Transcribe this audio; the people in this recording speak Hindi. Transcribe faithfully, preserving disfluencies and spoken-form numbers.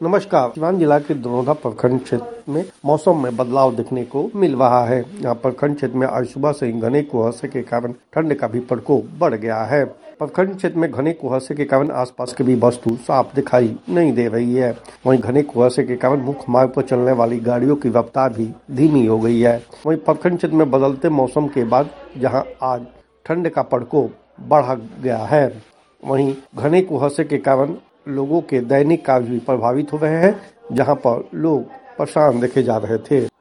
नमस्कार। सिवान जिला के दरौंधा प्रखंड क्षेत्र में मौसम में बदलाव देखने को मिल रहा है। यहाँ प्रखंड क्षेत्र में आज सुबह से ही घने कुहासे के कारण ठंड का भी प्रकोप बढ़ गया है। प्रखंड क्षेत्र में घने कुहासे के कारण आसपास की भी वस्तु साफ दिखाई नहीं दे रही है। वहीं घने कुहासे के कारण मुख्य मार्ग पर चलने वाली गाड़ियों की रफ्तार भी धीमी हो गई है। वहीं प्रखंड क्षेत्र में बदलते मौसम के बाद जहाँ आज ठंड का प्रकोप बढ़ गया है, वहीं घने कुहासे के कारण लोगों के दैनिक कार्य भी प्रभावित हो रहे हैं, जहां पर लोग परेशान देखे जा रहे थे।